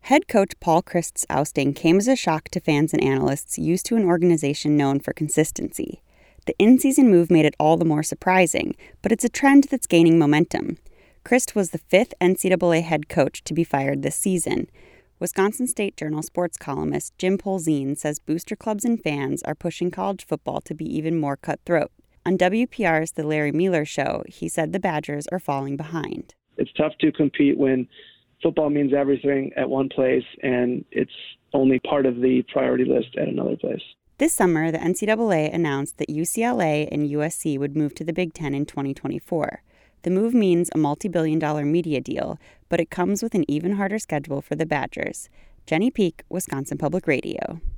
Head coach Paul Chryst's ousting came as a shock to fans and analysts used to an organization known for consistency. The in-season move made it all the more surprising, but it's a trend that's gaining momentum. Chryst was the fifth NCAA head coach to be fired this season. Wisconsin State Journal sports columnist Jim Polzin says booster clubs and fans are pushing college football to be even more cutthroat. On WPR's The Larry Mueller Show, he said the Badgers are falling behind. It's tough to compete when football means everything at one place and it's only part of the priority list at another place. This summer, the NCAA announced that UCLA and USC would move to the Big Ten in 2024. The move means a multi-billion-dollar media deal, but it comes with an even harder schedule for the Badgers. Jenny Peek, Wisconsin Public Radio.